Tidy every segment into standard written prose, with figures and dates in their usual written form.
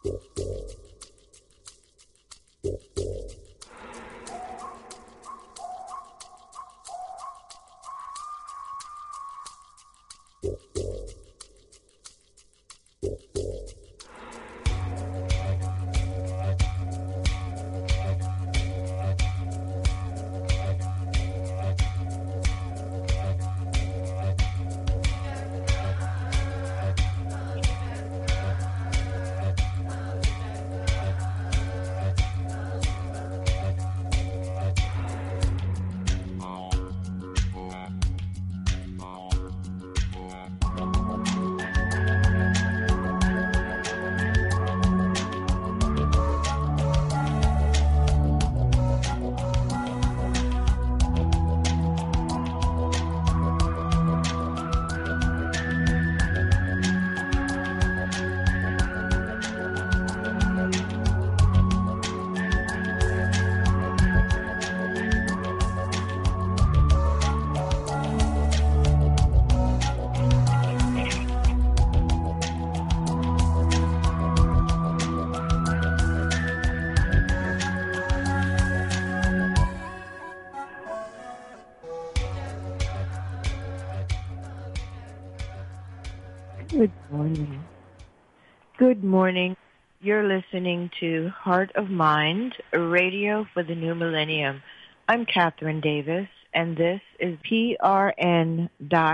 Good morning. Good morning. You're listening to Heart of Mind, a radio for the new millennium. I'm Catherine Davis, and this is PRN.FM.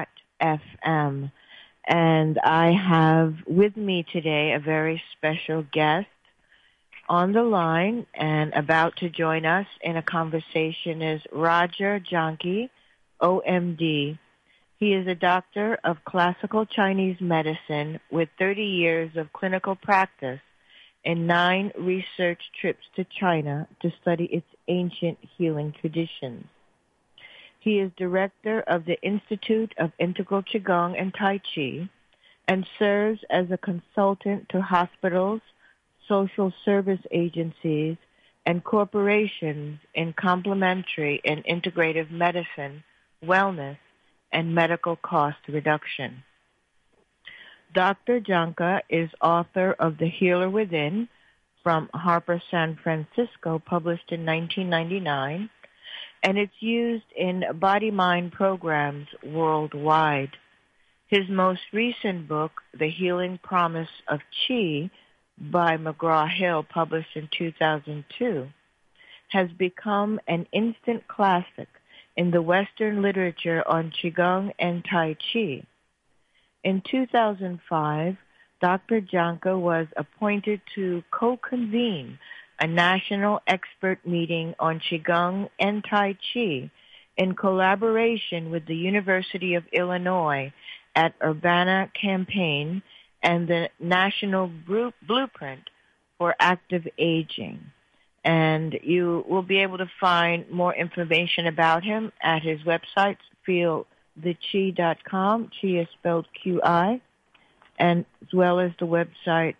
And I have with me today a very special guest on the line, and about to join us in a conversation is Roger Janke, OMD. He is a doctor of classical Chinese medicine with 30 years of clinical practice and 9 research trips to China to study its ancient healing traditions. He is director of the Institute of Integral Qigong and Tai Chi and serves as a consultant to hospitals, social service agencies, and corporations in complementary and integrative medicine, wellness, and medical cost reduction. Dr. Janke is author of The Healer Within from Harper San Francisco, published in 1999, and it's used in body-mind programs worldwide. His most recent book, The Healing Promise of Qi, by McGraw-Hill, published in 2002, has become an instant classic in the Western literature on Qigong and Tai Chi. In 2005, Dr. Janke was appointed to co-convene a national expert meeting on Qigong and Tai Chi in collaboration with the University of Illinois at Urbana-Champaign and the National Blueprint for Active Aging. And you will be able to find more information about him at his website, feeltheqi.com. Qi is spelled Q-I, and as well as the website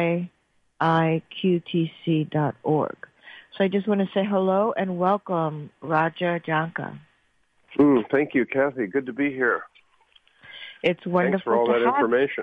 iiqtc.org. So I just want to say hello and welcome, Roger Janke. Thank you, Kathy. Good to be here. It's wonderful. Thanks for all that information.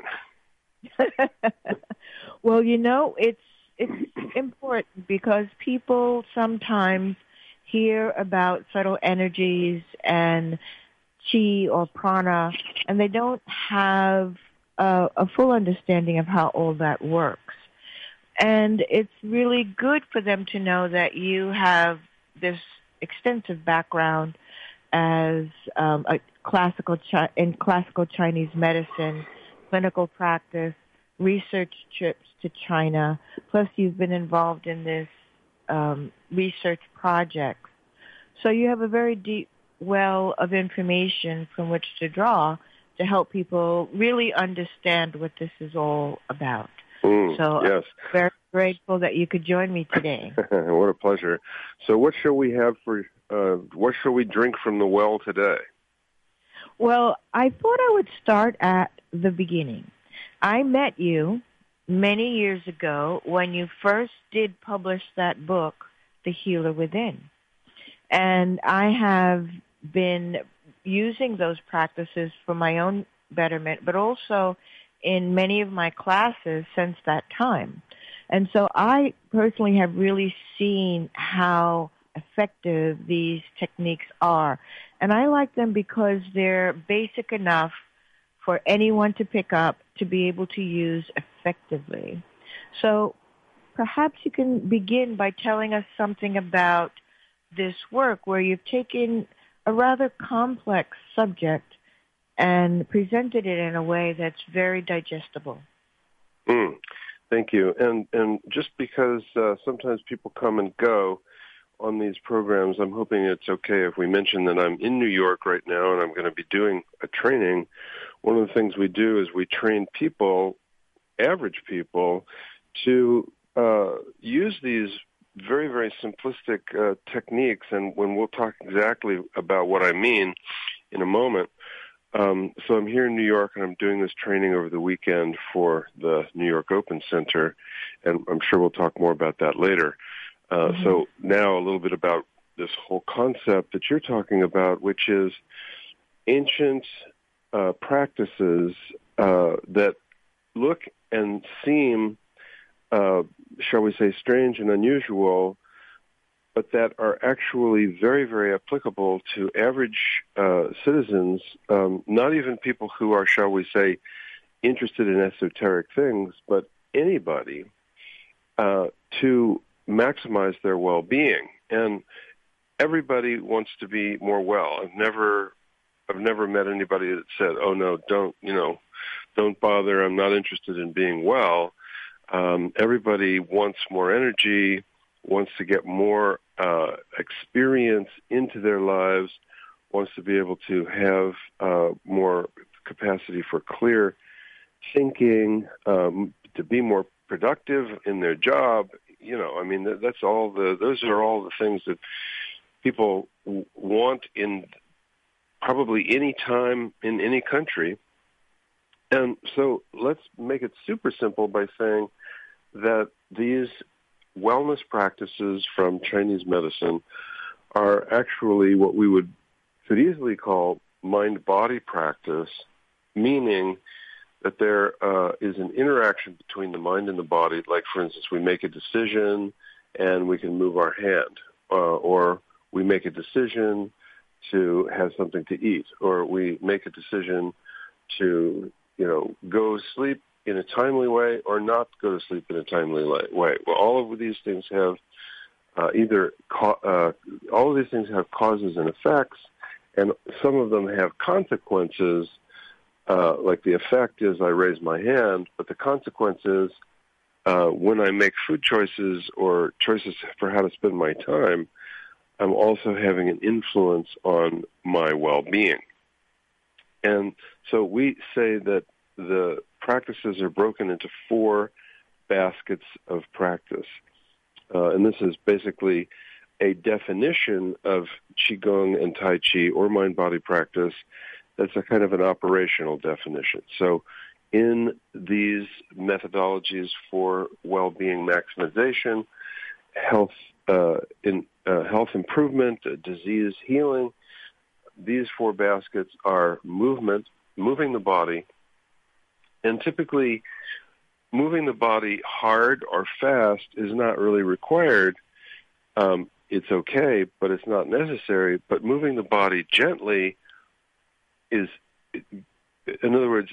Well, you know, it's important because people sometimes hear about subtle energies and chi or prana, and they don't have a full understanding of how all that works. And it's really good for them to know that you have this extensive background as a classical Chinese medicine, clinical practice, research trips to China, plus you've been involved in this research project. So you have a very deep well of information from which to draw to help people really understand what this is all about. So yes. I'm very grateful that you could join me today. What a pleasure. So what shall we have what shall we drink from the well today? Well, I thought I would start at the beginning. I met you many years ago when you first did publish that book, The Healer Within. And I have been using those practices for my own betterment, but also in many of my classes since that time. And so I personally have really seen how effective these techniques are. And I like them because they're basic enough for anyone to pick up to be able to use effectively. So perhaps you can begin by telling us something about this work where you've taken a rather complex subject and presented it in a way that's very digestible. Thank you. And just because sometimes people come and go on these programs, I'm hoping it's okay if we mention that I'm in New York right now and I'm going to be doing a training. One of the things we do is we train people, average people, to use these very, very simplistic techniques, and when we'll talk exactly about what I mean in a moment. So I'm here in New York, and I'm doing this training over the weekend for the New York Open Center, and I'm sure we'll talk more about that later. So now a little bit about this whole concept that you're talking about, which is ancient practices that look and seem, shall we say, strange and unusual, but that are actually very, very applicable to average citizens, not even people who are, shall we say, interested in esoteric things, but anybody, to maximize their well-being. And everybody wants to be more well. I've never met anybody that said, "Oh no, don't bother. I'm not interested in being well." Everybody wants more energy, wants to get more experience into their lives, wants to be able to have more capacity for clear thinking, to be more productive in their job. Those are all the things that people want in probably any time in any country. And so let's make it super simple by saying that these wellness practices from Chinese medicine are actually what we could easily call mind-body practice, meaning that there is an interaction between the mind and the body. Like, for instance, we make a decision and we can move our hand, or we make a decision to have something to eat, or we make a decision to, go sleep in a timely way or not go to sleep in a timely way. Well, all of these things have all of these things have causes and effects, and some of them have consequences. Like the effect is I raise my hand, but the consequence is when I make food choices or choices for how to spend my time, I'm also having an influence on my well-being. And so we say that the practices are broken into 4 baskets of practice. And this is basically a definition of Qigong and Tai Chi or mind-body practice. That's a kind of an operational definition. So in these methodologies for well-being maximization, health improvement, disease healing, these 4 baskets are movement, moving the body, and typically moving the body hard or fast is not really required. It's okay, but it's not necessary. But moving the body gently is, in other words,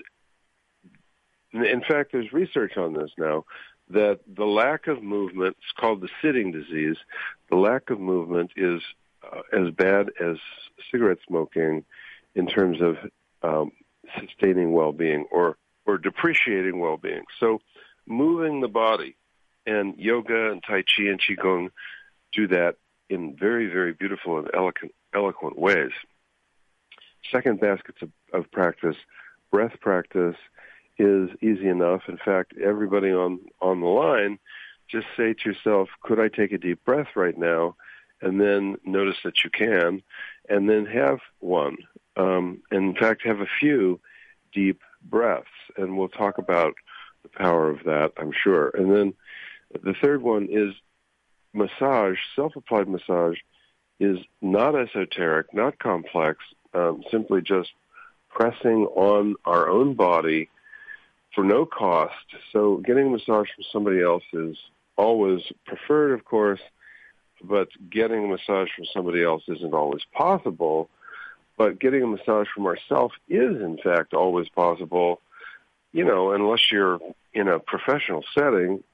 in fact, there's research on this now, that the lack of movement, it's called the sitting disease, the lack of movement is as bad as cigarette smoking in terms of sustaining well-being or depreciating well-being. So moving the body, and yoga and Tai Chi and Qigong do that in very, very beautiful and eloquent ways. Second basket of practice, breath practice, is easy enough. In fact, everybody on the line, just say to yourself, could I take a deep breath right now? And then notice that you can, and then have one. And in fact, have a few deep breaths. And we'll talk about the power of that, I'm sure. And then the third one is massage. Self-applied massage is not esoteric, not complex, simply just pressing on our own body for no cost. So getting a massage from somebody else is always preferred, of course, but getting a massage from somebody else isn't always possible. But getting a massage from ourselves is, in fact, always possible, unless you're in a professional setting.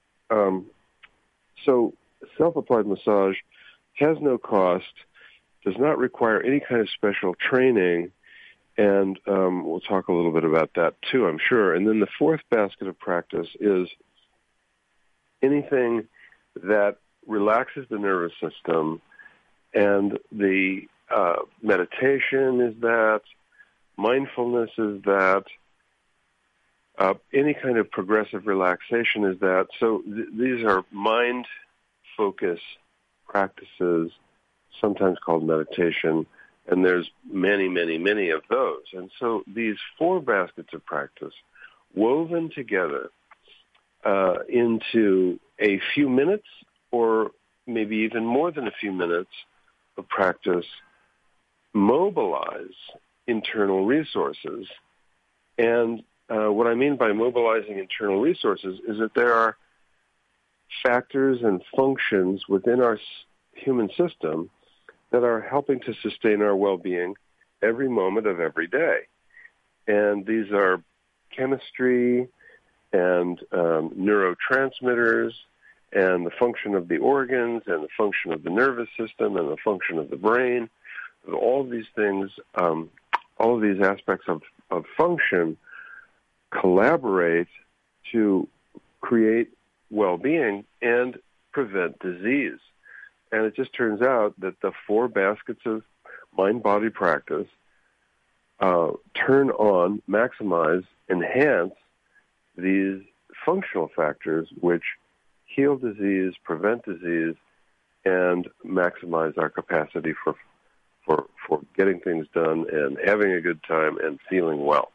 So self-applied massage has no cost, does not require any kind of special training, and we'll talk a little bit about that too, I'm sure. And then the fourth basket of practice is anything that relaxes the nervous system, and the meditation is that, mindfulness is that, any kind of progressive relaxation is that. So these are mind focus practices, sometimes called meditation, and there's many, many, many of those. And so these four baskets of practice woven together into a few minutes or maybe even more than a few minutes of practice mobilize internal resources. And what I mean by mobilizing internal resources is that there are factors and functions within our human system that are helping to sustain our well-being every moment of every day. And these are chemistry and neurotransmitters and the function of the organs and the function of the nervous system and the function of the brain. All of these things, all of these aspects of function collaborate to create well-being and prevent disease. And it just turns out that the four baskets of mind-body practice turn on, maximize, enhance these functional factors which heal disease, prevent disease, and maximize our capacity for getting things done and having a good time and feeling well.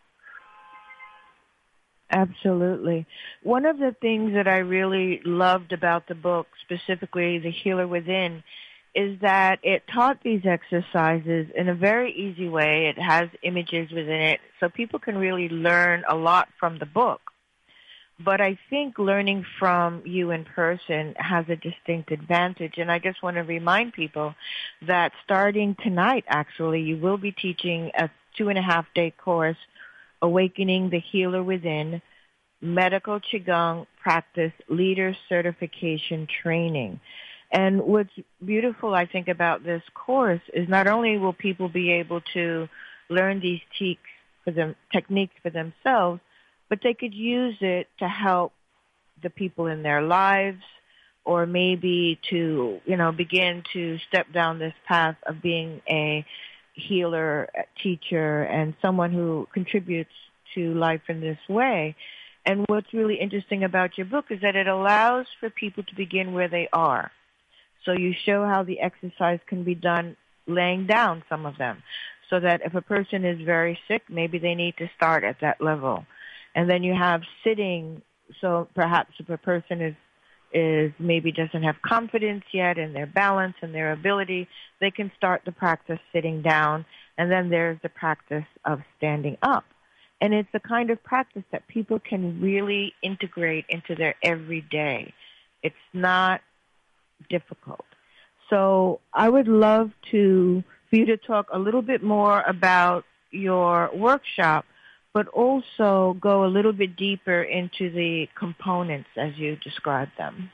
Absolutely. One of the things that I really loved about the book, specifically The Healer Within, is that it taught these exercises in a very easy way. It has images within it, so people can really learn a lot from the book. But I think learning from you in person has a distinct advantage. And I just want to remind people that starting tonight, actually, you will be teaching a 2.5-day course, Awakening the Healer Within, Medical Qigong Practice Leader Certification Training. And what's beautiful, I think, about this course is not only will people be able to learn these techniques for themselves, but they could use it to help the people in their lives, or maybe to, begin to step down this path of being a healer, a teacher, and someone who contributes to life in this way. And what's really interesting about your book is that it allows for people to begin where they are. So you show how the exercise can be done laying down, some of them, so that if a person is very sick, maybe they need to start at that level. And then you have sitting, so perhaps if a person is maybe doesn't have confidence yet in their balance and their ability, they can start the practice sitting down, and then there's the practice of standing up. And it's the kind of practice that people can really integrate into their everyday. It's not difficult. So I would love for you to talk a little bit more about your workshop, but also go a little bit deeper into the components as you described them.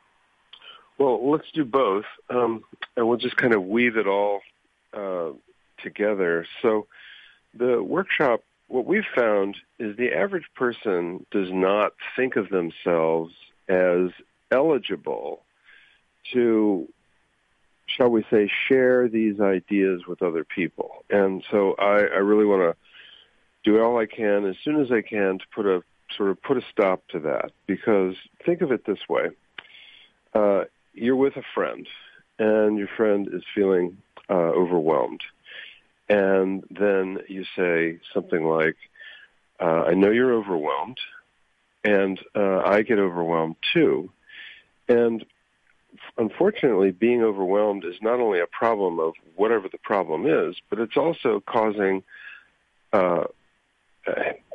Well, let's do both, and we'll just kind of weave it all together. So the workshop, what we've found is the average person does not think of themselves as eligible to, shall we say, share these ideas with other people. And so I really want to do all I can, as soon as I can, to put a stop to that. Because think of it this way. You're with a friend, and your friend is feeling overwhelmed. And then you say something like, I know you're overwhelmed, and I get overwhelmed too. And unfortunately, being overwhelmed is not only a problem of whatever the problem is, but it's also causing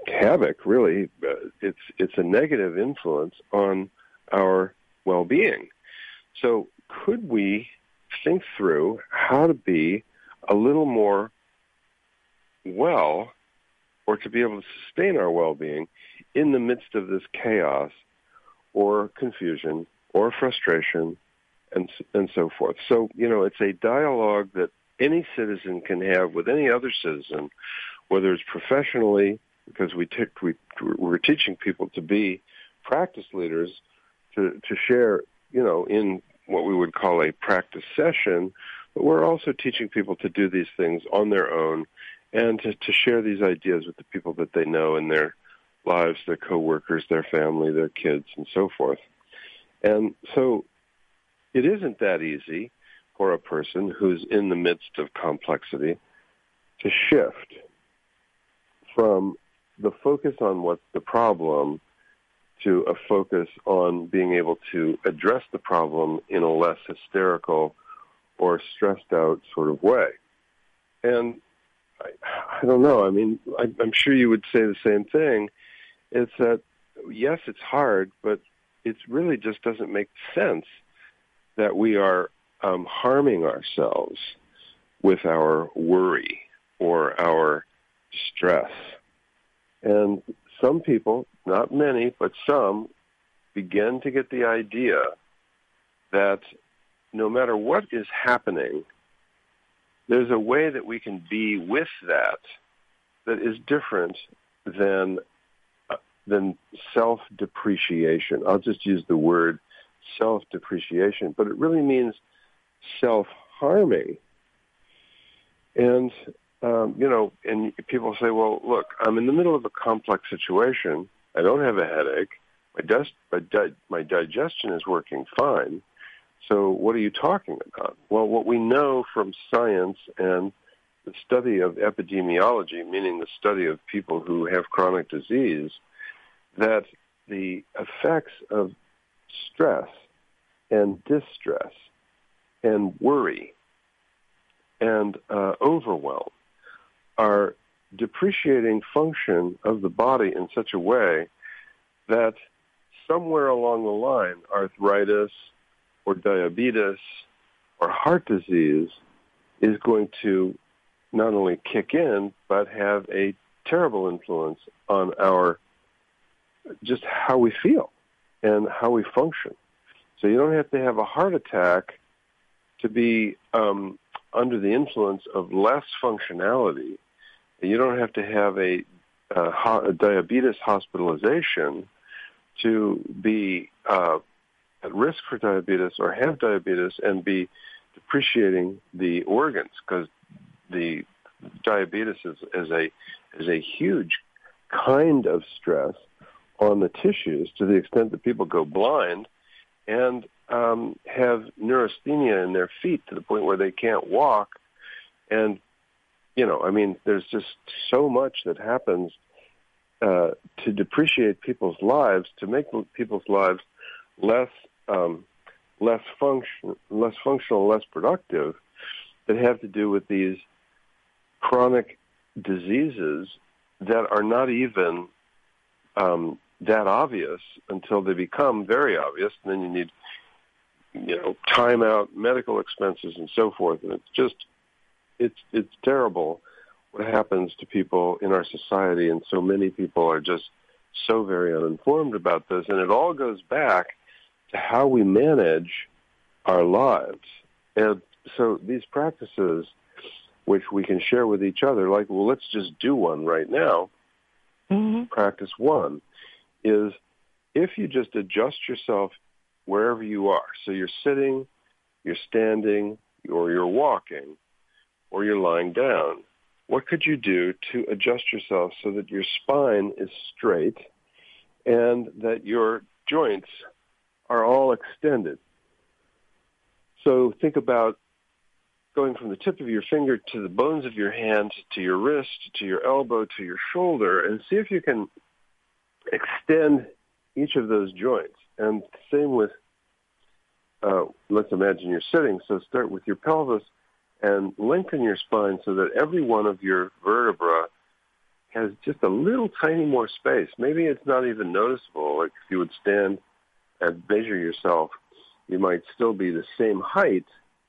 havoc, really. It's a negative influence on our well-being. So could we think through how to be a little more well, or to be able to sustain our well-being in the midst of this chaos or confusion or frustration and so forth. So, it's a dialogue that any citizen can have with any other citizen, whether it's professionally, because we're teaching people to be practice leaders, to share, in what we would call a practice session, but we're also teaching people to do these things on their own and to share these ideas with the people that they know in their lives, their coworkers, their family, their kids, and so forth. And so it isn't that easy for a person who's in the midst of complexity to shift from the focus on what's the problem to a focus on being able to address the problem in a less hysterical or stressed out sort of way. And I don't know. I mean, I'm sure you would say the same thing. It's that, yes, it's hard, but it really just doesn't make sense that we are harming ourselves with our worry or our stress. And some people, not many, but some, begin to get the idea that no matter what is happening, there's a way that we can be with that is different than self-depreciation. I'll just use the word self-depreciation, but it really means self-harming. And, and people say, well, look, I'm in the middle of a complex situation. I don't have a headache. My digestion is working fine. So what are you talking about? Well, what we know from science and the study of epidemiology, meaning the study of people who have chronic disease, that the effects of stress and distress and worry and overwhelm are depreciating function of the body in such a way that somewhere along the line, arthritis or diabetes or heart disease is going to not only kick in, but have a terrible influence on our, just how we feel and how we function. So you don't have to have a heart attack to be under the influence of less functionality. You don't have to have a diabetes hospitalization to be at risk for diabetes or have diabetes and be depreciating the organs, because the diabetes is a huge kind of stress on the tissues, to the extent that people go blind and have neurasthenia in their feet to the point where they can't walk. And, there's just so much that happens to depreciate people's lives, to make people's lives less functional, less productive, that have to do with these chronic diseases that are not even that obvious until they become very obvious, and then you need, time out, medical expenses, and so forth. And it's terrible what happens to people in our society, and so many people are just so very uninformed about this. And it all goes back to how we manage our lives. And so these practices, which we can share with each other, like, well, let's just do one right now. Mm-hmm. Practice one is, if you just adjust yourself wherever you are, so you're sitting, you're standing, or you're walking, or you're lying down, what could you do to adjust yourself so that your spine is straight and that your joints are all extended? So think about going from the tip of your finger to the bones of your hand, to your wrist, to your elbow, to your shoulder, and see if you can extend each of those joints. And same with, let's imagine you're sitting, so start with your pelvis and lengthen your spine so that every one of your vertebrae has just a little tiny more space. Maybe it's not even noticeable. Like if you would stand and measure yourself, you might still be the same height,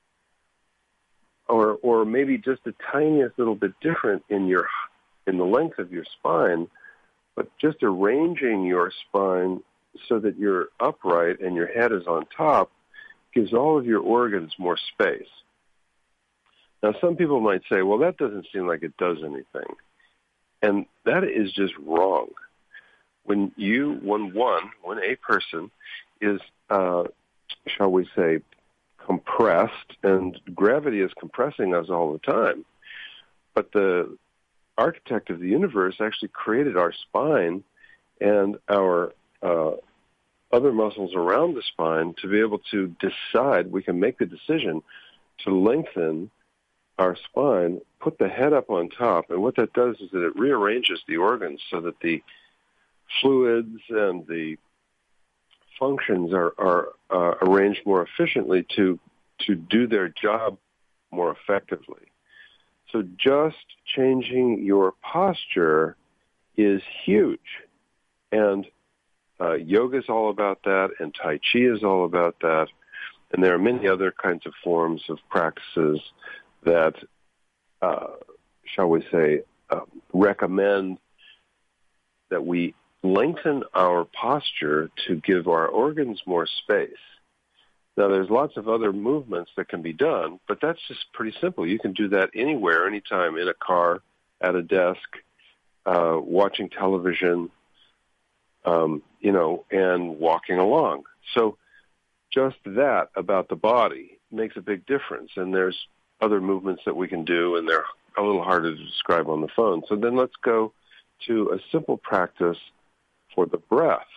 or maybe just the tiniest little bit different in the length of your spine, but just arranging your spine so that you're upright and your head is on top gives all of your organs more space. Now, some people might say, well, that doesn't seem like it does anything. And that is just wrong. When a person is, shall we say, compressed, and gravity is compressing us all the time, but the architect of the universe actually created our spine and our other muscles around the spine to be able to decide, we can make the decision to lengthen our spine, put the head up on top, and what that does is that it rearranges the organs so that the fluids and the functions are arranged more efficiently to do their job more effectively. So just changing your posture is huge. And yoga is all about that, and Tai Chi is all about that. And there are many other kinds of forms of practices that, shall we say, recommend that we lengthen our posture to give our organs more space. Now, there's lots of other movements that can be done, but that's just pretty simple. You can do that anywhere, anytime, in a car, at a desk, watching television, and walking along. So just that about the body makes a big difference. And there's other movements that we can do, and they're a little harder to describe on the phone. So then let's go to a simple practice for the breath.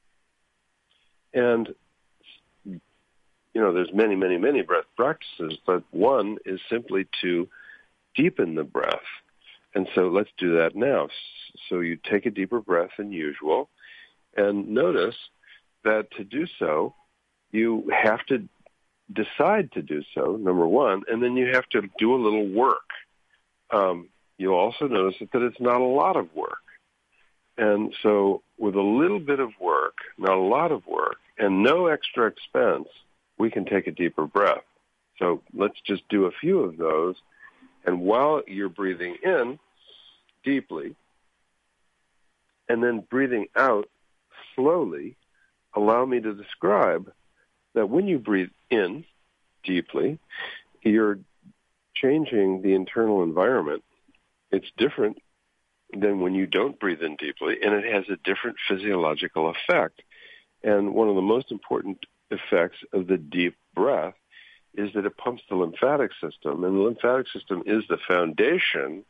And, there's many, many, many breath practices, but one is simply to deepen the breath. And so let's do that now. So you take a deeper breath than usual, and notice that to do so, you have to decide to do so, number one, and then you have to do a little work. You'll also notice that it's not a lot of work. And so with a little bit of work, not a lot of work, and no extra expense, we can take a deeper breath. So let's just do a few of those. And while you're breathing in deeply and then breathing out slowly, allow me to describe that when you breathe in deeply, you're changing the internal environment. It's different than when you don't breathe in deeply, and it has a different physiological effect. And one of the most important effects of the deep breath is that it pumps the lymphatic system, and the lymphatic system is the foundation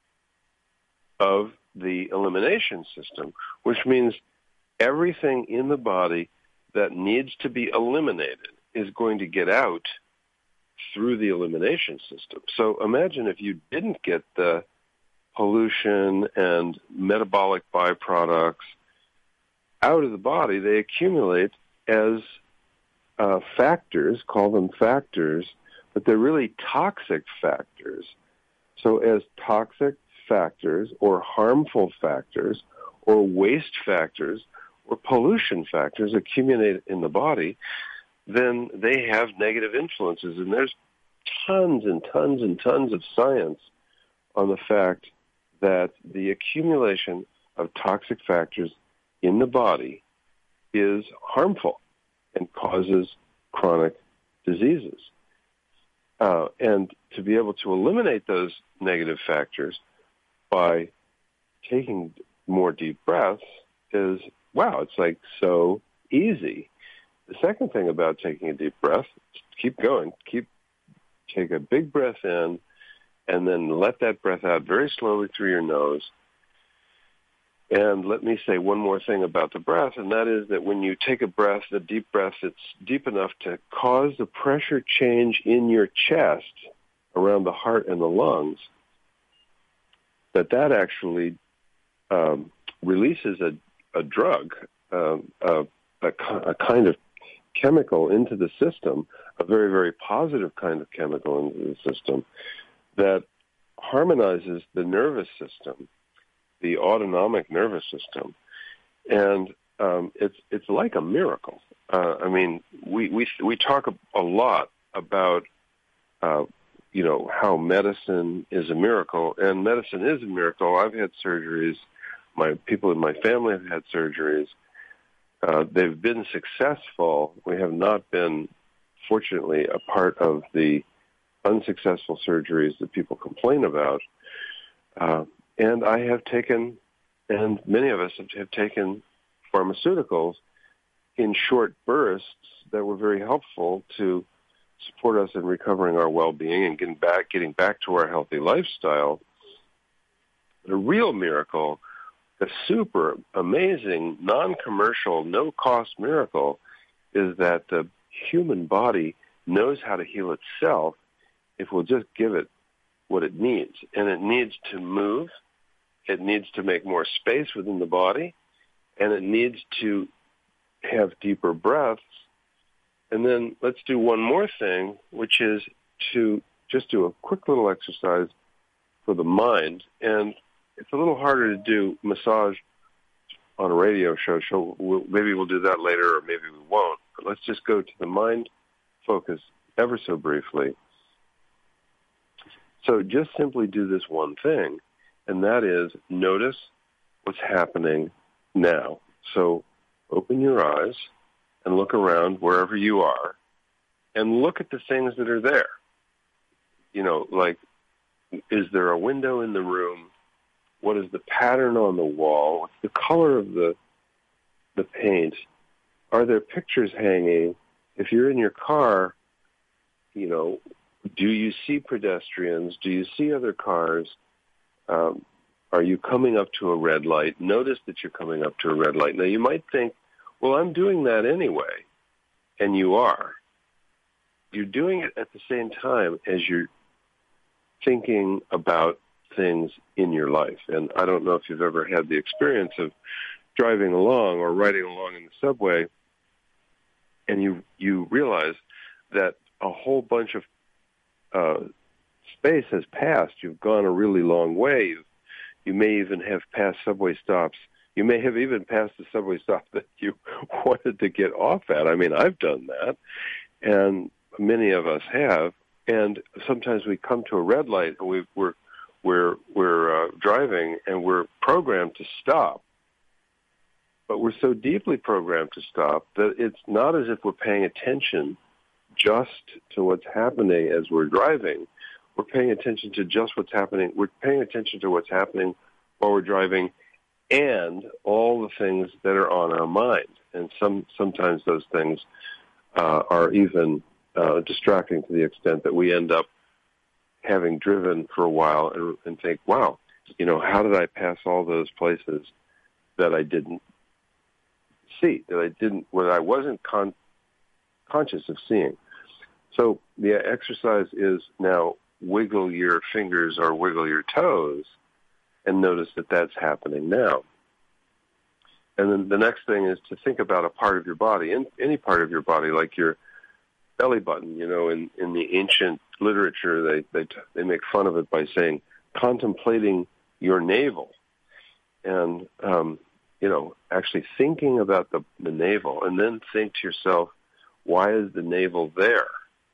of the elimination system, which means everything in the body that needs to be eliminated is going to get out through the elimination system. So imagine if you didn't get the pollution and metabolic byproducts out of the body, they accumulate as factors, call them factors, but they're really toxic factors. So as toxic factors or harmful factors or waste factors or pollution factors accumulate in the body, then they have negative influences. And there's tons and tons and tons of science on the fact that the accumulation of toxic factors in the body is harmful and causes chronic diseases. And to be able to eliminate those negative factors by taking more deep breaths is, wow, it's like so easy. The second thing about taking a deep breath, keep going, take a big breath in, and then let that breath out very slowly through your nose. And let me say one more thing about the breath, and that is that when you take a breath, the deep breath, it's deep enough to cause the pressure change in your chest around the heart and the lungs, that actually releases a drug, a kind of chemical into the system, a very, very positive kind of chemical into the system that harmonizes the nervous system the autonomic nervous system, and it's like a miracle. I mean, we talk a lot about how medicine is a miracle, and medicine is a miracle. I've had surgeries. My people in my family have had surgeries. They've been successful. We have not been, fortunately, a part of the unsuccessful surgeries that people complain about. And I have taken, and many of us have taken pharmaceuticals in short bursts that were very helpful to support us in recovering our well-being and getting back to our healthy lifestyle. The real miracle, the super amazing, non-commercial, no-cost miracle, is that the human body knows how to heal itself if we'll just give it what it needs. And it needs to move, it needs to make more space within the body, and it needs to have deeper breaths. And then let's do one more thing, which is to just do a quick little exercise for the mind. And it's a little harder to do massage on a radio show. Maybe we'll do that later, or maybe we won't. But let's just go to the mind focus ever so briefly. So just simply do this one thing, and that is notice what's happening now. So open your eyes and look around wherever you are and look at the things that are there. Like, is there a window in the room? What is the pattern on the wall? What's the color of the paint? Are there pictures hanging? If you're in your car, do you see pedestrians? Do you see other cars? Are you coming up to a red light? Notice that you're coming up to a red light. Now, you might think, well, I'm doing that anyway. And you are. You're doing it at the same time as you're thinking about things in your life. And I don't know if you've ever had the experience of driving along or riding along in the subway, and you realize that a whole bunch of space has passed. You've gone a really long way. You may even have passed subway stops. You may have even passed the subway stop that you wanted to get off at. I mean, I've done that, and many of us have. And sometimes we come to a red light, and we're driving, and we're programmed to stop. But we're so deeply programmed to stop that it's not as if we're paying attention just to what's happening as we're driving. We're paying attention to just what's happening. We're paying attention to what's happening while we're driving and all the things that are on our mind. And sometimes those things are even distracting to the extent that we end up having driven for a while and think, wow, how did I pass all those places that I didn't see, what I wasn't conscious of seeing? So the exercise is now wiggle your fingers or wiggle your toes and notice that that's happening now. And then the next thing is to think about a part of your body, any part of your body, like your belly button. In the ancient literature, they make fun of it by saying contemplating your navel, and actually thinking about the navel, and then think to yourself, why is the navel there?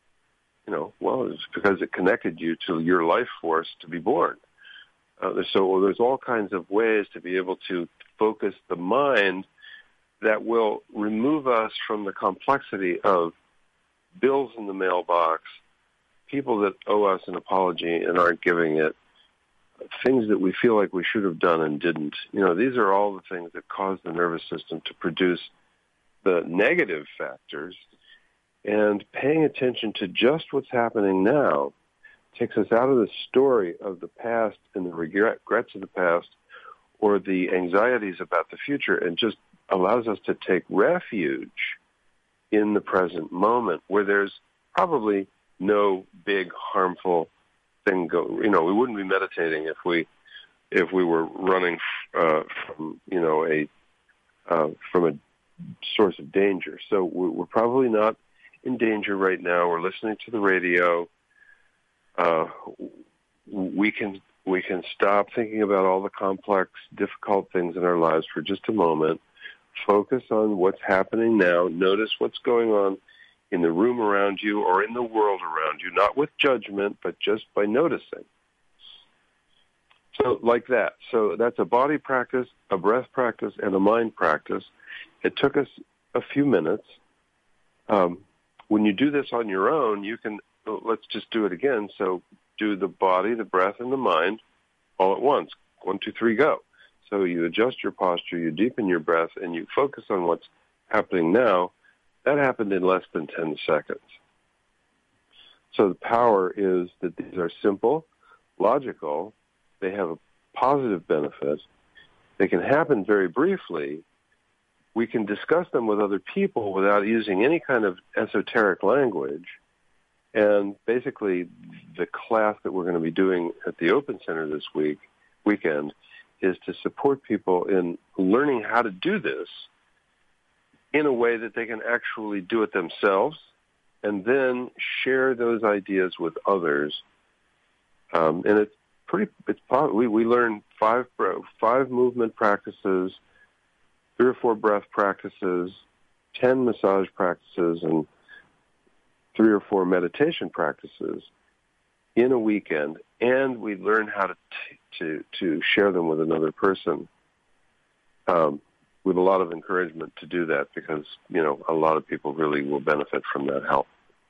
Well, it's because it connected you to your life force to be born. So there's all kinds of ways to be able to focus the mind that will remove us from the complexity of bills in the mailbox, people that owe us an apology and aren't giving it, things that we feel like we should have done and didn't. These are all the things that cause the nervous system to produce the negative factors. And paying attention to just what's happening now takes us out of the story of the past and the regrets of the past or the anxieties about the future, and just allows us to take refuge in the present moment where there's probably no big harmful thing we wouldn't be meditating if we were running from a source of danger. So we're probably not in danger right now. We're listening to the radio. We can we can stop thinking about all the complex, difficult things in our lives for just a moment, focus on what's happening now, notice what's going on in the room around you or in the world around you, not with judgment, but just by noticing. So like that. So that's a body practice, a breath practice, and a mind practice. It took us a few minutes. When you do this on your own, you can, let's just do it again. So do the body, the breath, and the mind all at once. 1, 2, 3, go. So you adjust your posture, you deepen your breath, and you focus on what's happening now. That happened in less than 10 seconds. So the power is that these are simple, logical, they have a positive benefit, they can happen very briefly, we can discuss them with other people without using any kind of esoteric language, and basically the class that we're going to be doing at the Open Center this weekend is to support people in learning how to do this in a way that they can actually do it themselves, and then share those ideas with others. And we learn five movement practices, 3 or 4 breath practices, 10 massage practices, and 3 or 4 meditation practices in a weekend, and we learn how to share them with another person. With a lot of encouragement to do that, because, a lot of people really will benefit from that help.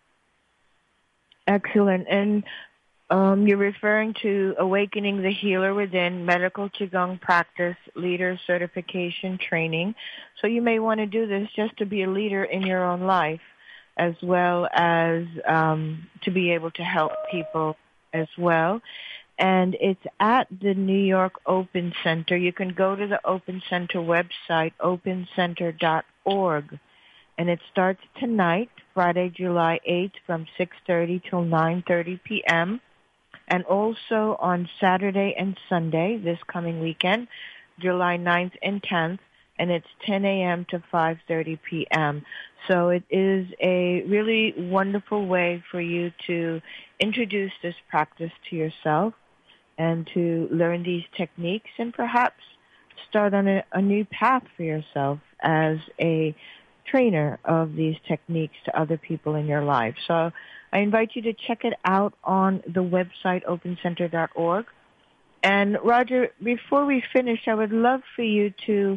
Excellent. And you're referring to Awakening the Healer Within Medical Qigong Practice Leader Certification Training. So you may want to do this just to be a leader in your own life, as well as to be able to help people as well. And it's at the New York Open Center. You can go to the Open Center website, opencenter.org. And it starts tonight, Friday, July 8th, from 6:30 till 9:30 p.m. And also on Saturday and Sunday, this coming weekend, July 9th and 10th, and it's 10 a.m. to 5:30 p.m. So it is a really wonderful way for you to introduce this practice to yourself and to learn these techniques and perhaps start on a new path for yourself as a trainer of these techniques to other people in your life. So I invite you to check it out on the website, opencenter.org. And Roger, before we finish, I would love for you to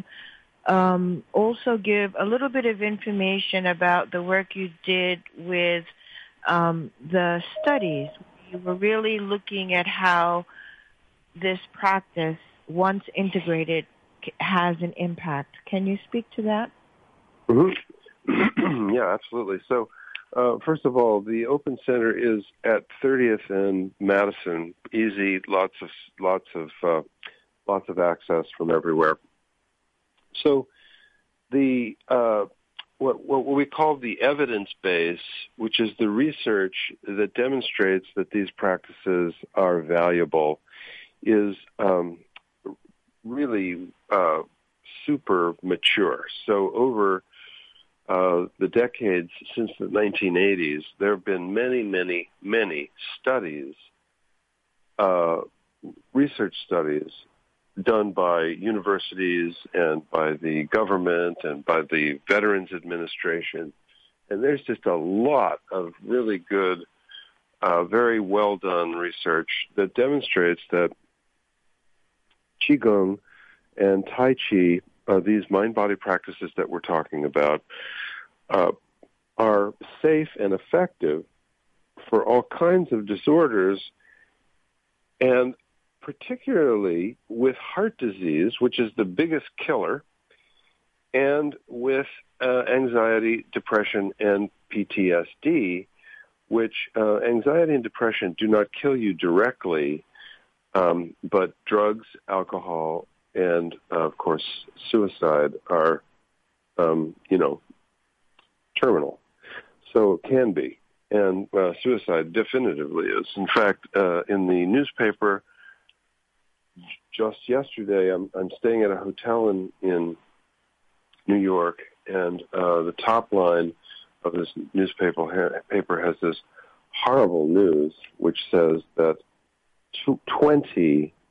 also give a little bit of information about the work you did with the studies. You were really looking at how this practice, once integrated, has an impact. Can you speak to that? Mm-hmm. Yeah, absolutely. So, first of all, the Open Center is at 30th and Madison. Easy, lots of access from everywhere. So, the what we call the evidence base, which is the research that demonstrates that these practices are valuable, is really super mature. So over the decades since the 1980s, there have been many studies, research studies done by universities and by the government and by the Veterans Administration. And there's just a lot of really good, very well done research that demonstrates that Qigong and Tai Chi, these mind-body practices that we're talking about, are safe and effective for all kinds of disorders, and particularly with heart disease, which is the biggest killer, and with anxiety, depression, and PTSD, which anxiety and depression do not kill you directly, but drugs, alcohol, and, of course, suicide are, terminal. So it can be. And suicide definitively is. In fact, in the newspaper just yesterday, I'm staying at a hotel in New York, and the top line of this newspaper has this horrible news, which says that 20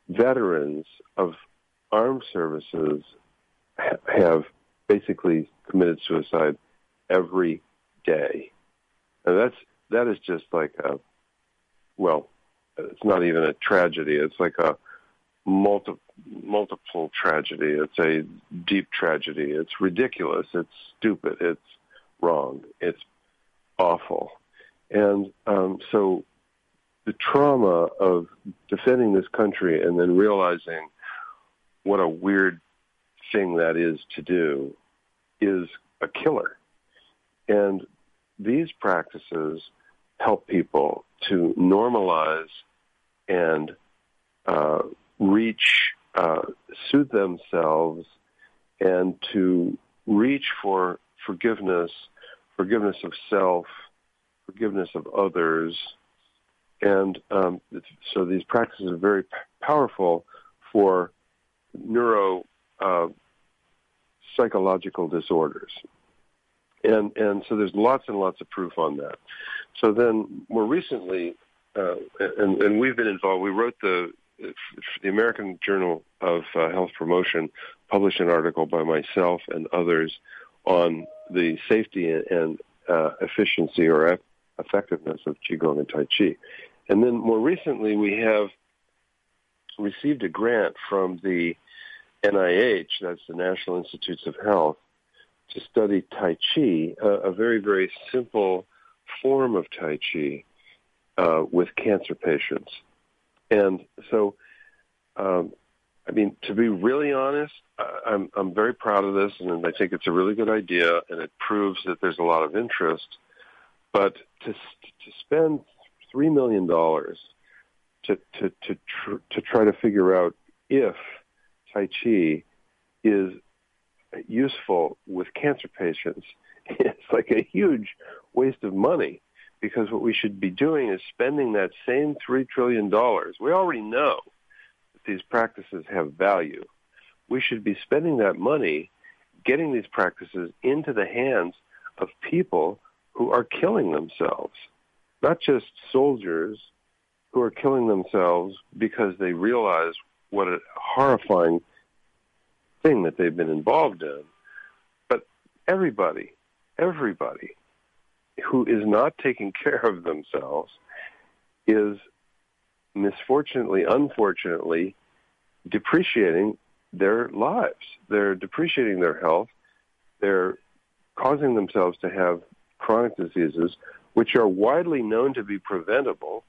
veterans of armed services have basically committed suicide every day. And that is just like it's not even a tragedy. It's like a multiple tragedy. It's a deep tragedy. It's ridiculous. It's stupid. It's wrong. It's awful. And so the trauma of defending this country and then realizing what a weird thing that is to do is a killer. And these practices help people to normalize and soothe themselves and to reach for forgiveness of self, forgiveness of others. And so these practices are very powerful for psychological disorders. And so there's lots and lots of proof on that. So then more recently, and we've been involved, we wrote the American Journal of Health Promotion published an article by myself and others on the safety and efficiency or effectiveness of Qigong and Tai Chi. And then more recently, we have received a grant from the NIH, that's the National Institutes of Health, to study Tai Chi, a very, very simple form of Tai Chi with cancer patients. And so, to be really honest, I'm very proud of this, and I think it's a really good idea, and it proves that there's a lot of interest. But to spend $3 million to try to figure out if Tai Chi is useful with cancer patients, it's like a huge waste of money, because what we should be doing is spending that same $3 trillion. We already know that these practices have value. We should be spending that money getting these practices into the hands of people who are killing themselves, not just soldiers who are killing themselves because they realize what a horrifying thing that they've been involved in, but everybody who is not taking care of themselves is unfortunately, depreciating their lives. They're depreciating their health. They're causing themselves to have chronic diseases, which are widely known to be preventable.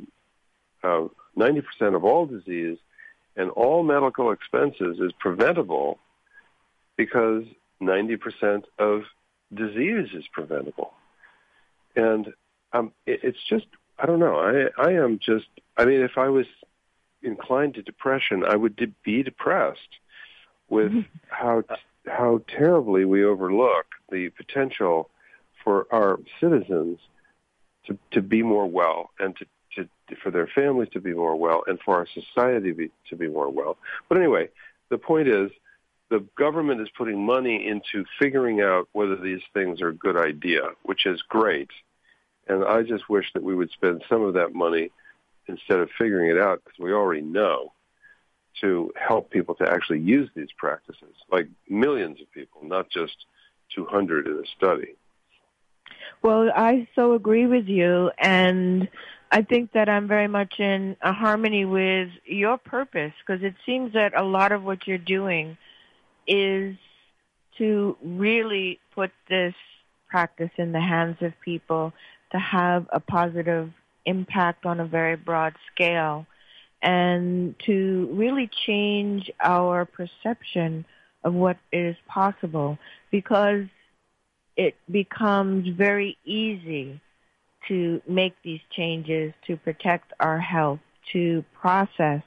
90% of all disease and all medical expenses is preventable because 90% of disease is preventable. And it's just, I don't know. If I was inclined to depression, I would be depressed with how terribly we overlook the potential for our citizens to be more well, and for their families to be more well, and for our society to be more well. But anyway, the point is, the government is putting money into figuring out whether these things are a good idea, which is great. And I just wish that we would spend some of that money, instead of figuring it out, because we already know, to help people to actually use these practices, like millions of people, not just 200 in a study. Well, I so agree with you, and I think that I'm very much in a harmony with your purpose, because it seems that a lot of what you're doing is to really put this practice in the hands of people to have a positive impact on a very broad scale, and to really change our perception of what is possible, because it becomes very easy to make these changes, to protect our health, to process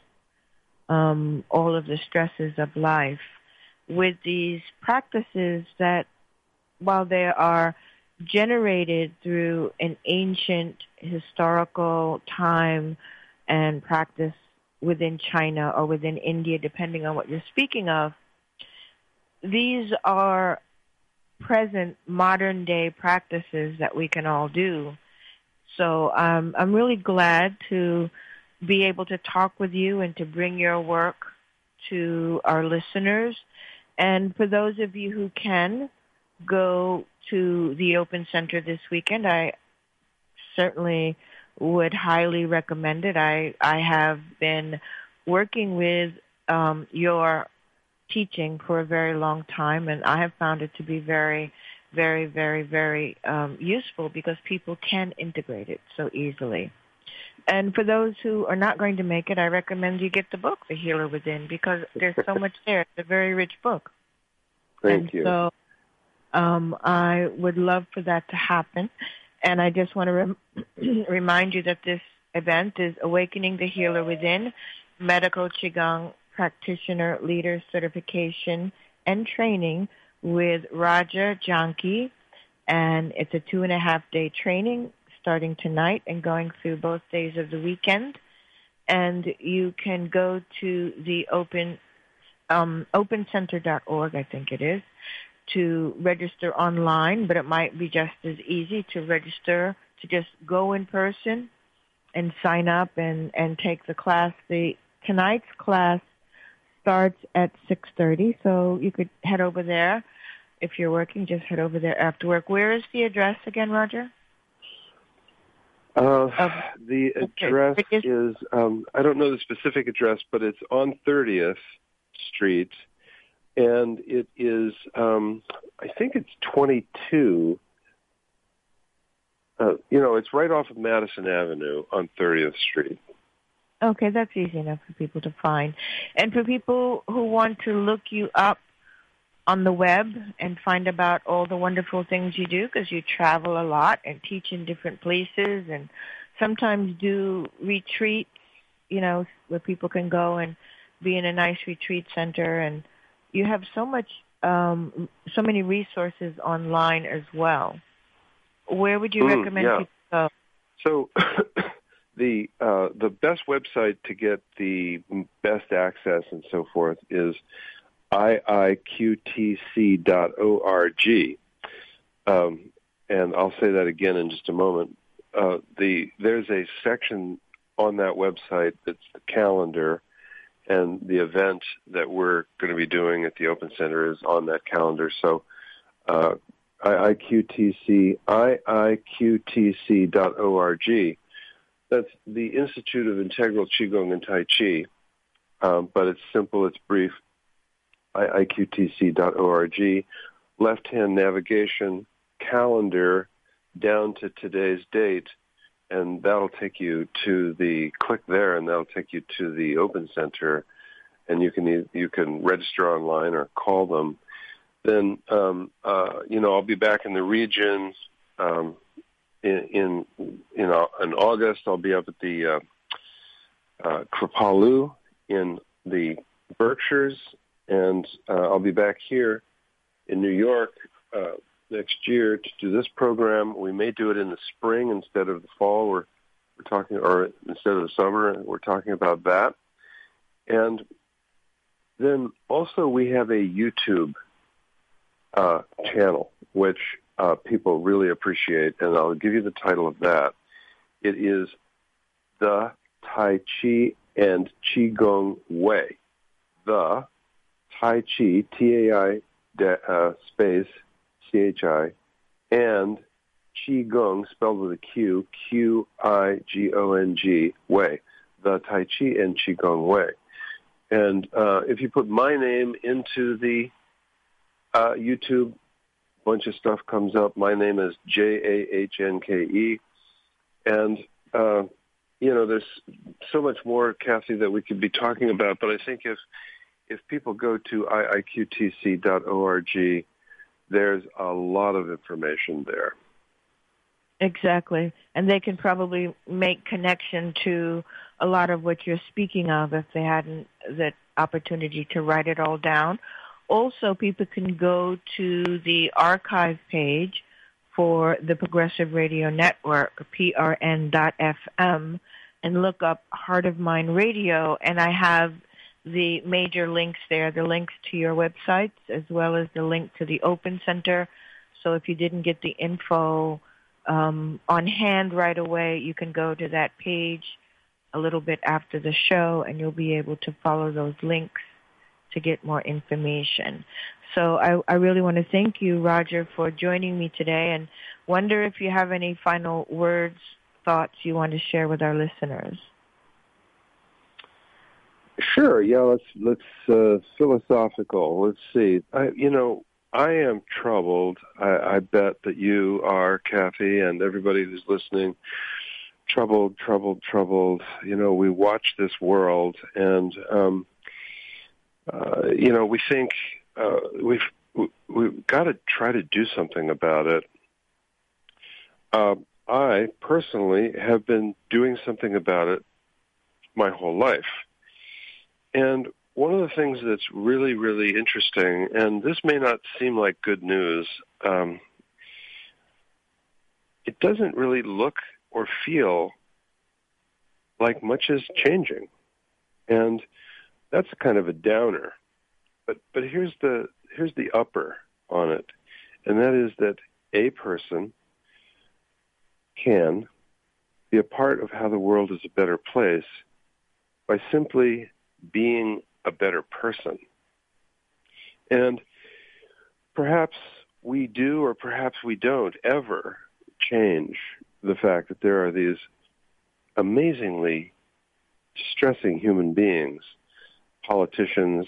all of the stresses of life with these practices that, while they are generated through an ancient historical time and practice within China or within India, depending on what you're speaking of, these are present modern day practices that we can all do. So I'm really glad to be able to talk with you and to bring your work to our listeners. And for those of you who can go to the Open Center this weekend, I certainly would highly recommend it. I have been working with your teaching for a very long time, and I have found it to be very, very, very, very useful because people can integrate it so easily. And for those who are not going to make it, I recommend you get the book, The Healer Within, because there's so much there. It's a very rich book. Thank you. So I would love for that to happen. And I just want to remind you that this event is Awakening the Healer Within, Medical Qigong Practitioner Leader Certification and Training with Roger Janke. And it's a 2.5-day training starting tonight and going through both days of the weekend. And you can go to the opencenter.org, I think it is, to register online, but it might be just as easy to register, to just go in person and sign up and take the class. Tonight's class starts at 6:30, so you could head over there. If you're working, just head over there after work. Where is the address again, Roger? The address is, I don't know the specific address, but it's on 30th Street, and it is, I think it's 22. It's right off of Madison Avenue on 30th Street. Okay, that's easy enough for people to find. And for people who want to look you up on the web and find about all the wonderful things you do, because you travel a lot and teach in different places and sometimes do retreats, where people can go and be in a nice retreat center. And you have so many resources online as well. Where would you recommend people go? So the best website to get the best access and so forth is iiqtc.org. And I'll say that again in just a moment. There's a section on that website that's the calendar, and the event that we're going to be doing at the Open Center is on that calendar. So iiqtc.org. That's the Institute of Integral Qigong and Tai Chi, but it's simple, it's brief. iiqtc.org, left-hand navigation, calendar, down to today's date, and that'll take you to click there, and that'll take you to the Open Center, and you can register online or call them. Then, I'll be back in the region in August. I'll be up at the Kripalu in the Berkshires, and I'll be back here in New York next year to do this program. We may do it in the spring instead of the fall. We're talking, or instead of the summer. We're talking about that. And then also we have a YouTube channel, which people really appreciate, and I'll give you the title of that. It is The Tai Chi and Qigong Way. The Tai Chi, T-A-I space C-H-I, and Qigong, spelled with a Q, Q-I-G-O-N-G, Way. The Tai Chi and Qigong Way. And if you put my name into the YouTube, a bunch of stuff comes up. My name is Jahnke. And, there's so much more, Kathy, that we could be talking about. But I think if people go to iiqtc.org, there's a lot of information there. Exactly. And they can probably make connection to a lot of what you're speaking of if they hadn't the opportunity to write it all down. Also, people can go to the archive page for the Progressive Radio Network, prn.fm, and look up Heart of Mind Radio. And I have the major links there, the links to your websites, as well as the link to the Open Center. So if you didn't get the info on hand right away, you can go to that page a little bit after the show, and you'll be able to follow those links to get more information. So I really want to thank you, Roger, for joining me today, and wonder if you have any final words, thoughts you want to share with our listeners. Sure. Yeah. Let's philosophical. Let's see. I am troubled. I bet that you are, Kathy, and everybody who's listening. Troubled. We watch this world, and we think we've got to try to do something about it. I personally have been doing something about it my whole life. And one of the things that's really, really interesting, and this may not seem like good news, it doesn't really look or feel like much is changing. And that's kind of a downer. But here's the upper on it, and that is that a person can be a part of how the world is a better place by simply being a better person. And perhaps we do, or perhaps we don't ever change the fact that there are these amazingly distressing human beings, politicians,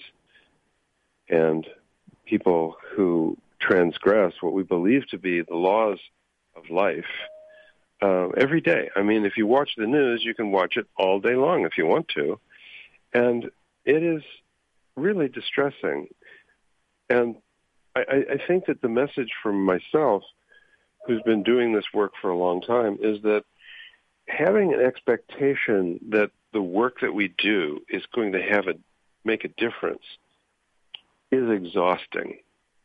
and people who transgress what we believe to be the laws of life every day. I mean, if you watch the news, you can watch it all day long if you want to. And it is really distressing. And I think that the message from myself, who's been doing this work for a long time, is that having an expectation that the work that we do is going to make a difference is exhausting.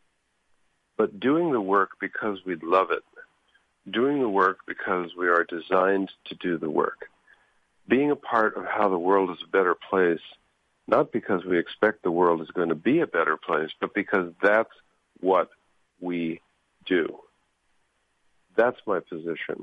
But doing the work because we love it, doing the work because we are designed to do the work, being a part of how the world is a better place, not because we expect the world is going to be a better place, but because that's what we do. That's my position.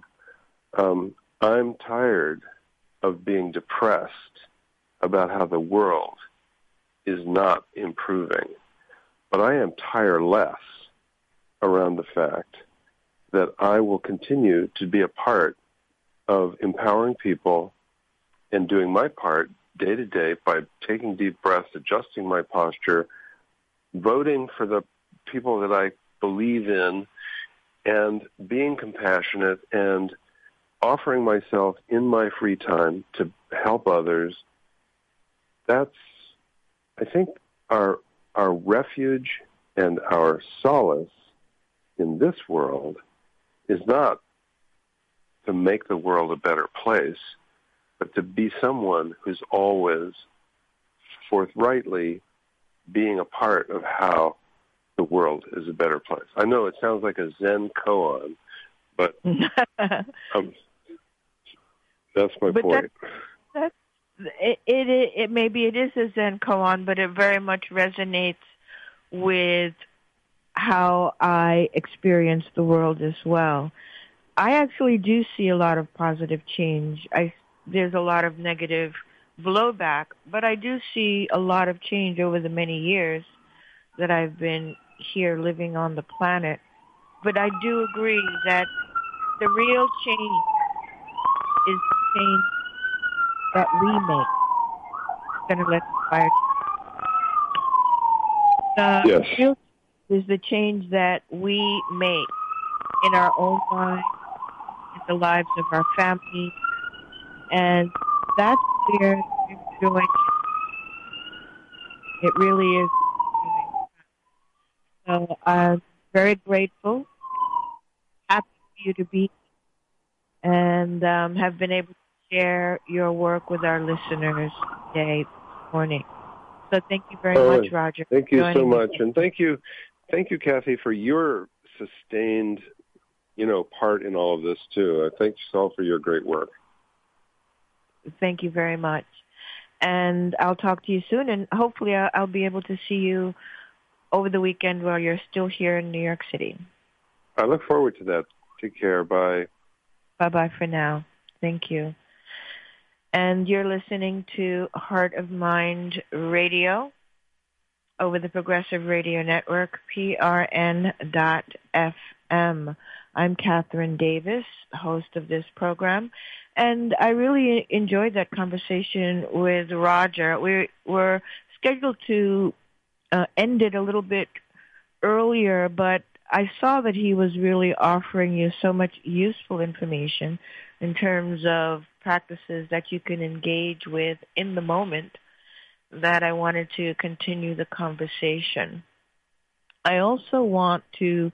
I'm tired of being depressed about how the world is not improving, but I am tireless around the fact that I will continue to be a part of empowering people and doing my part day to day by taking deep breaths, adjusting my posture, voting for the people that I believe in, and being compassionate and offering myself in my free time to help others. That's, I think, our refuge and our solace in this world is not to make the world a better place, but to be someone who's always forthrightly being a part of how the world is a better place. I know it sounds like a Zen koan, but that's my point. It maybe it is a Zen koan, but it very much resonates with how I experience the world as well. I actually do see a lot of positive change. There's a lot of negative blowback, but I do see a lot of change over the many years that I've been here living on the planet. But I do agree that the real change is the change that we make. I'm going to let the fire. The real is the change that we make in our own lives, in the lives of our family, and that's where joy. It really is. So I'm very grateful, happy for you to be, and have been able to share your work with our listeners today, this morning. So thank you very much, Roger. Thank you so much, and thank you, Kathy, for your sustained, part in all of this too. Thanks all for your great work. Thank you very much, and I'll talk to you soon, and hopefully I'll be able to see you over the weekend while you're still here in New York City. I look forward to that. Take care. Bye. Bye-bye for now. Thank you. And you're listening to Heart of Mind Radio over the Progressive Radio Network, PRN.FM. I'm Catherine Davis, host of this program, and I really enjoyed that conversation with Roger. We were scheduled to end it a little bit earlier, but I saw that he was really offering you so much useful information in terms of practices that you can engage with in the moment that I wanted to continue the conversation. I also want to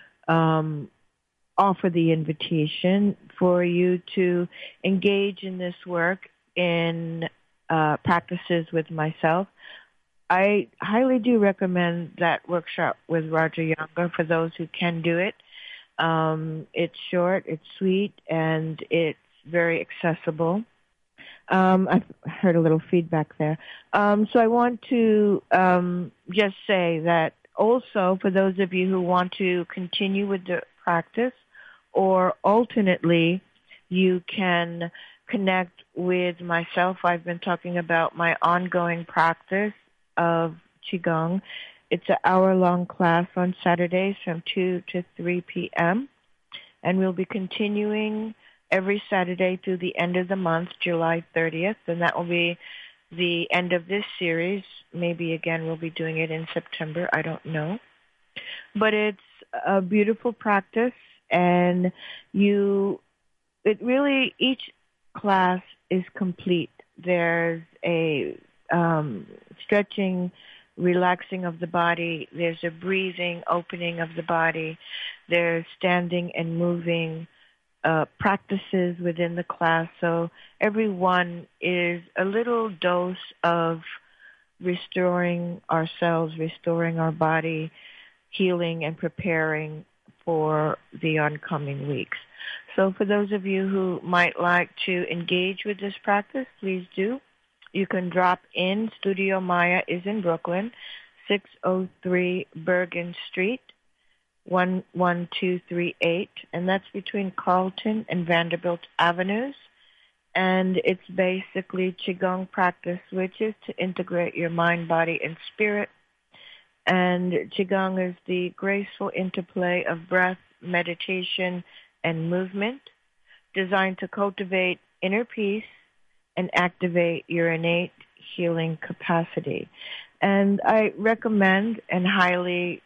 offer the invitation for you to engage in this work in practices with myself. I highly do recommend that workshop with Roger Younger for those who can do it. It's short, it's sweet, and it's very accessible. I've heard a little feedback there. So I want to just say that also for those of you who want to continue with the practice, or alternately, you can connect with myself. I've been talking about my ongoing practice of Qigong. It's an hour-long class on Saturdays from 2 to 3 p.m. And we'll be continuing every Saturday through the end of the month, July 30th, and that will be the end of this series. Maybe again we'll be doing it in September, I don't know. But it's a beautiful practice, and each class is complete. There's a stretching, relaxing of the body. There's a breathing, opening of the body. There's standing and moving practices within the class. So every one is a little dose of restoring ourselves, restoring our body, healing and preparing for the oncoming weeks. So for those of you who might like to engage with this practice, please do. You can drop in. Studio Maya is in Brooklyn, 603 Bergen Street, 11238, and that's between Carlton and Vanderbilt Avenues. And it's basically Qigong practice, which is to integrate your mind, body, and spirit. And Qigong is the graceful interplay of breath, meditation, and movement, designed to cultivate inner peace and activate your innate healing capacity. And I recommend and highly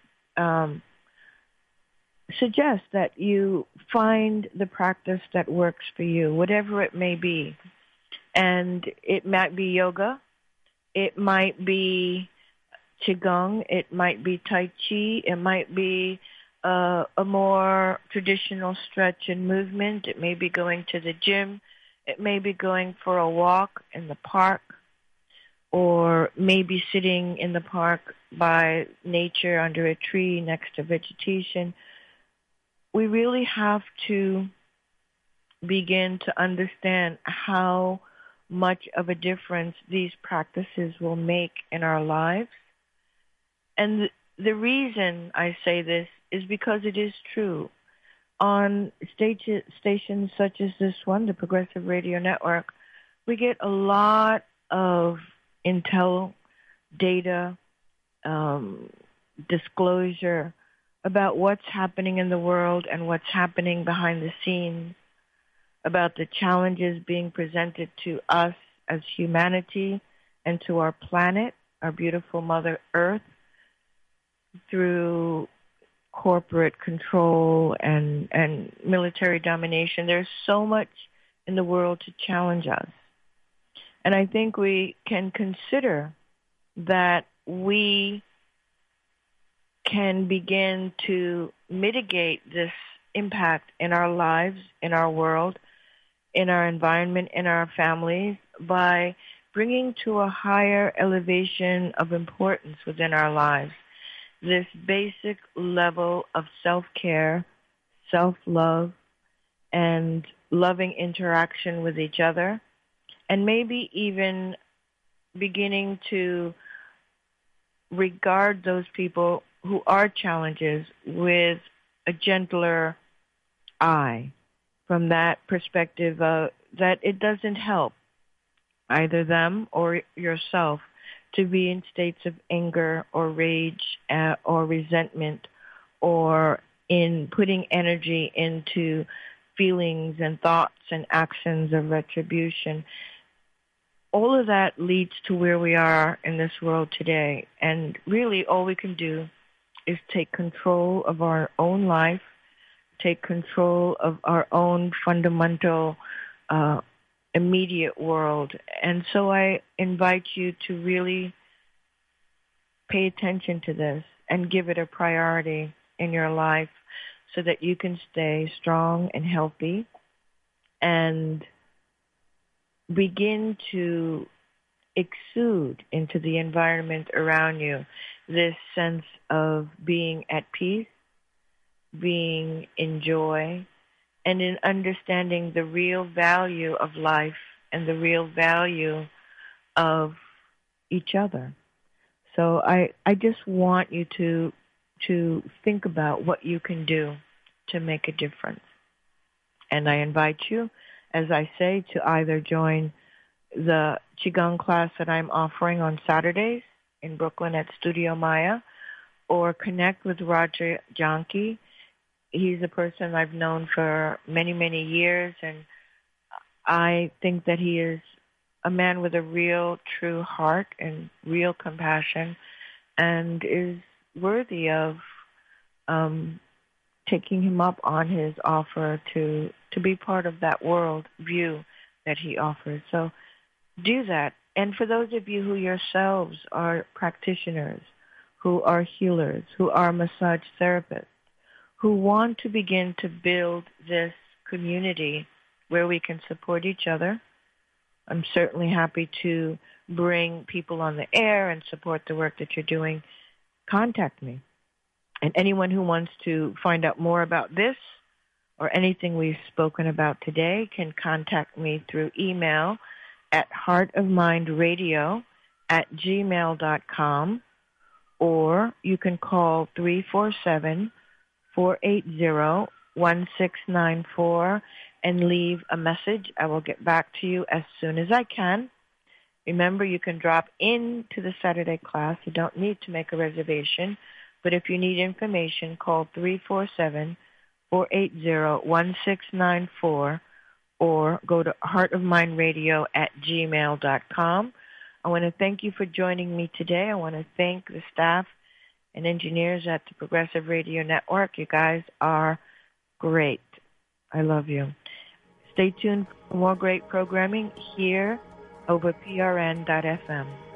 suggest that you find the practice that works for you, whatever it may be. And it might be yoga, it might be Qigong, it might be Tai Chi, it might be a more traditional stretch and movement, it may be going to the gym, it may be going for a walk in the park, or maybe sitting in the park by nature under a tree next to vegetation. We really have to begin to understand how much of a difference these practices will make in our lives. And the reason I say this is because it is true. On stations such as this one, the Progressive Radio Network, we get a lot of intel, data, disclosure about what's happening in the world and what's happening behind the scenes, about the challenges being presented to us as humanity and to our planet, our beautiful Mother Earth, through corporate control and military domination. There's so much in the world to challenge us. And I think we can consider that we can begin to mitigate this impact in our lives, in our world, in our environment, in our families, by bringing to a higher elevation of importance within our lives this basic level of self-care, self-love, and loving interaction with each other, and maybe even beginning to regard those people who are challenges with a gentler eye, from that perspective that it doesn't help either them or yourself, to be in states of anger or rage or resentment, or in putting energy into feelings and thoughts and actions of retribution. All of that leads to where we are in this world today. And really all we can do is take control of our own life, take control of our own fundamental immediate world. And so I invite you to really pay attention to this and give it a priority in your life so that you can stay strong and healthy and begin to exude into the environment around you this sense of being at peace, being in joy, and in understanding the real value of life and the real value of each other. So I just want you to think about what you can do to make a difference. And I invite you, as I say, to either join the Qigong class that I'm offering on Saturdays in Brooklyn at Studio Maya, or connect with Roger Janke. He's a person I've known for many, many years, and I think that he is a man with a real, true heart and real compassion, and is worthy of taking him up on his offer to be part of that world view that he offers. So do that. And for those of you who yourselves are practitioners, who are healers, who are massage therapists, who want to begin to build this community where we can support each other, I'm certainly happy to bring people on the air and support the work that you're doing. Contact me. And anyone who wants to find out more about this or anything we've spoken about today can contact me through email at heartofmindradio@gmail.com, or you can call 347-480-1694 and leave a message. I will get back to you as soon as I can. Remember, you can drop into the Saturday class. You don't need to make a reservation. But if you need information, call 347-480-1694 or go to heartofmindradio@gmail.com. I want to thank you for joining me today. I want to thank the staff and engineers at the Progressive Radio Network. You guys are great. I love you. Stay tuned for more great programming here over PRN.FM.